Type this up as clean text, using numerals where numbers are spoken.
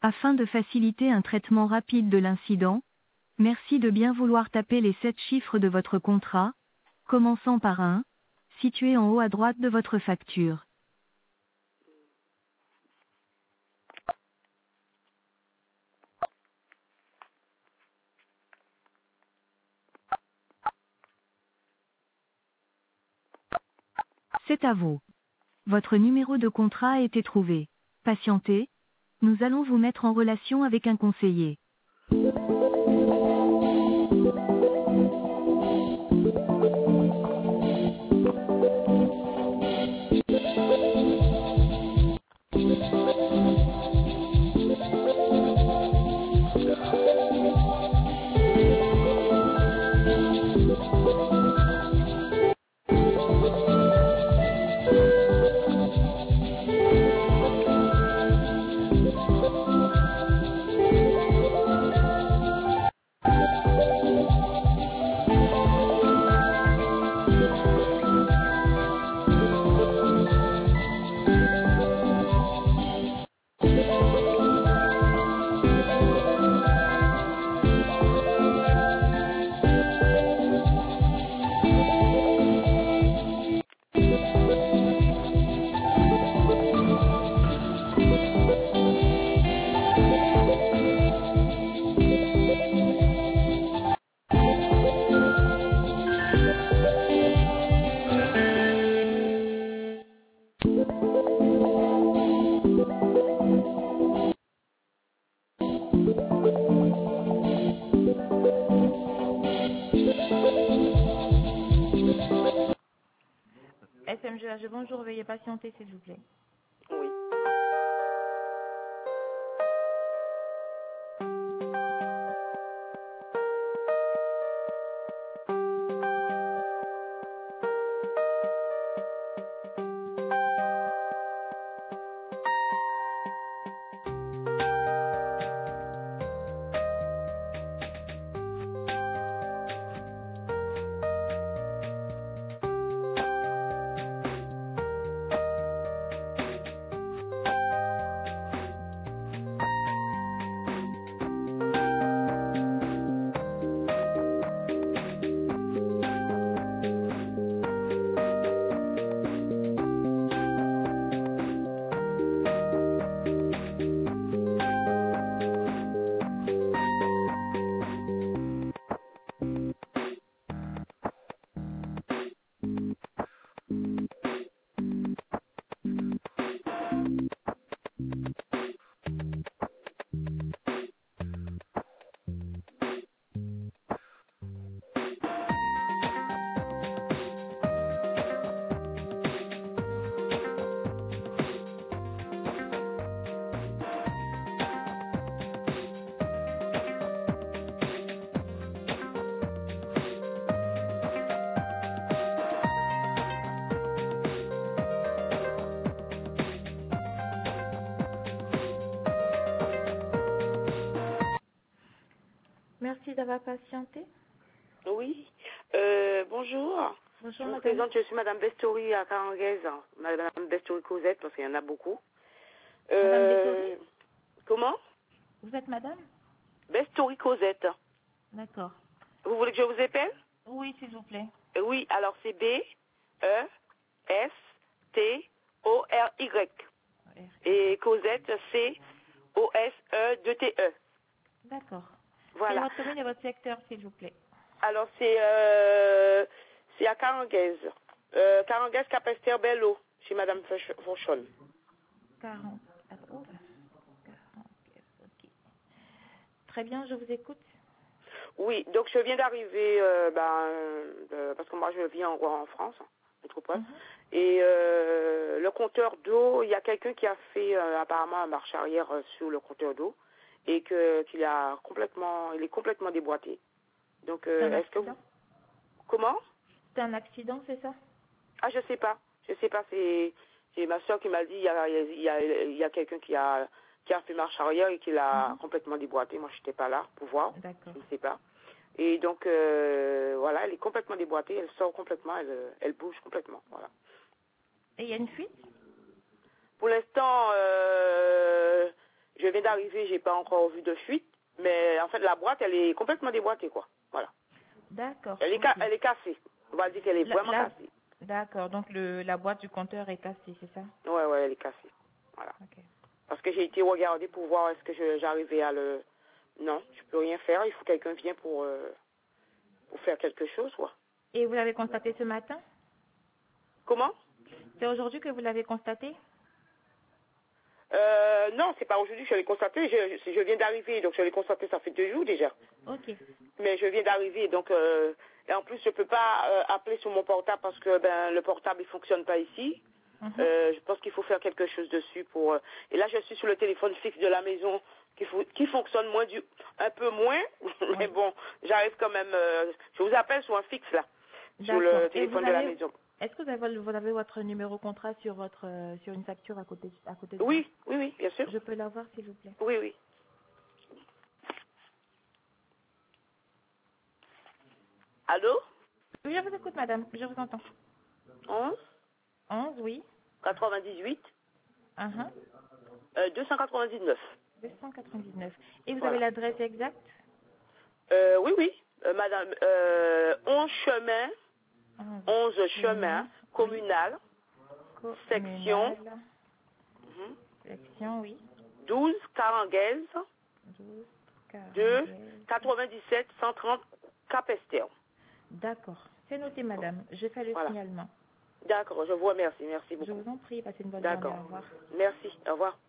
Afin de faciliter un traitement rapide de l'incident, merci de bien vouloir taper les 7 chiffres de votre contrat, commençant par 1, situé en haut à droite de votre facture. C'est à vous. Votre numéro de contrat a été trouvé. Patientez, nous allons vous mettre en relation avec un conseiller. SMGH, bonjour, veuillez patienter s'il vous plaît. Oui. Merci d'avoir patienté. Oui. Bonjour. Bonjour, Je me madame. présente, je suis Madame Bestori à Caranguaise. Madame Bestori Cosette, parce qu'il y en a beaucoup. Madame Bestori. Comment? Vous êtes madame? Bestori Cosette. D'accord. Vous voulez que je vous appelle? Oui, s'il vous plaît. Oui, alors c'est B-E-S-T-O-R-Y. Et Cosette, C-O-S-E-2-T-E. D'accord. Voilà. Quel est votre commune et votre secteur, s'il vous plaît? Alors c'est à Caranguaise. Caranguaise Capesterre Bello, chez Madame Fauchon. 40. Oh, 40. Ok. Très bien, je vous écoute. Oui, donc je viens d'arriver, parce que moi je vis en France, métropole, et le compteur d'eau, il y a quelqu'un qui a fait apparemment un marche arrière sur le compteur d'eau et il est complètement déboîté. Donc est-ce que vous... Comment? C'est un accident, c'est ça? Ah, je sais pas, c'est ma soeur qui m'a dit il y a quelqu'un qui a fait marche arrière et qui l'a complètement déboîté. Moi, je n'étais pas là pour voir. D'accord. Je ne sais pas. Et donc, voilà, elle est complètement déboîtée. Elle sort complètement. Elle bouge complètement. Voilà. Et il y a une fuite? Pour l'instant, Je viens d'arriver, j'ai pas encore vu de fuite, mais en fait la boîte, elle est complètement déboîtée, quoi. Voilà. D'accord. Elle est, Ok. elle est cassée. On va dire qu'elle est vraiment cassée. D'accord, donc la boîte du compteur est cassée, c'est ça? Ouais, elle est cassée. Voilà. Ok. Parce que j'ai été regarder pour voir est-ce que j'arrivais à le... Non, je peux rien faire. Il faut que quelqu'un vienne pour faire quelque chose, quoi. Et vous l'avez constaté ce matin? Comment? C'est aujourd'hui que vous l'avez constaté? Non, c'est pas aujourd'hui que je l'ai constaté. Je viens d'arriver, donc je l'ai constaté, ça fait 2 jours déjà. Ok. Mais je viens d'arriver, donc... et en plus, je peux pas appeler sur mon portable parce que le portable, il fonctionne pas ici. Je pense qu'il faut faire quelque chose dessus pour... et là, je suis sur le téléphone fixe de la maison qui fonctionne un peu moins. Mais bon, j'arrive quand même... je vous appelle sur un fixe, là, sur le téléphone de la maison. Est-ce que vous avez votre numéro contrat sur une facture à côté de vous? Oui, bien sûr. Je peux l'avoir, s'il vous plaît? Oui. Allô? Oui, je vous écoute, madame. Je vous entends. 11, oui. 98 299. 299. Et vous avez l'adresse exacte? Oui. Madame, 11 chemin communal, section, oui. 12 Caranguaise, 2 97 130 Cap-Esther. D'accord. C'est noté, madame. Je fais le signalement. D'accord, je vous remercie. Merci beaucoup. Je vous en prie. Passez une bonne journée. Au revoir. Merci. Au revoir.